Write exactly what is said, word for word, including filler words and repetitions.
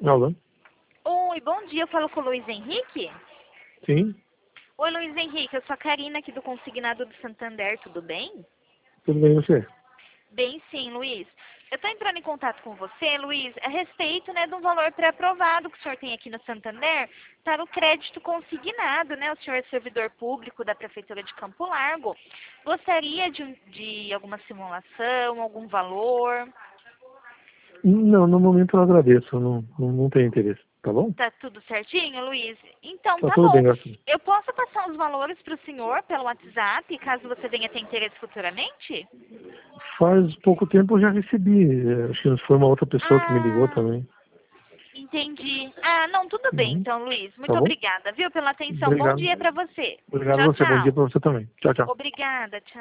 Alô? Oi, bom dia. Eu falo com o Luiz Henrique? Sim, Oi, Luiz Henrique. Eu sou a Karina aqui do Consignado do Santander. Tudo bem? tudo bem e você? Bem, sim, Luiz. Eu estou entrando em contato com você, Luiz, a respeito, né, de um valor pré-aprovado que o senhor tem aqui no Santander para o crédito consignado, né? O senhor é servidor público da Prefeitura de Campo Largo. Gostaria de, um- de alguma simulação, algum valor? Não, no momento eu agradeço, não, não, não tenho interesse, tá bom? Tá tudo certinho, Luiz? Então, Tá tá tudo bem, bom. graças a Deus. Eu posso passar os valores para o senhor pelo WhatsApp, caso você venha ter interesse futuramente? Faz pouco tempo eu já recebi, eh, acho que foi uma outra pessoa que me ligou Ah, também. entendi. Ah, não, tudo bem Uhum. então, Luiz. Tá Muito bom? obrigada, viu, pela atenção. Bom Obrigado. dia para você. Obrigado a Tchau, você, bom dia tchau. pra você também. Tchau, tchau. Obrigada, tchau.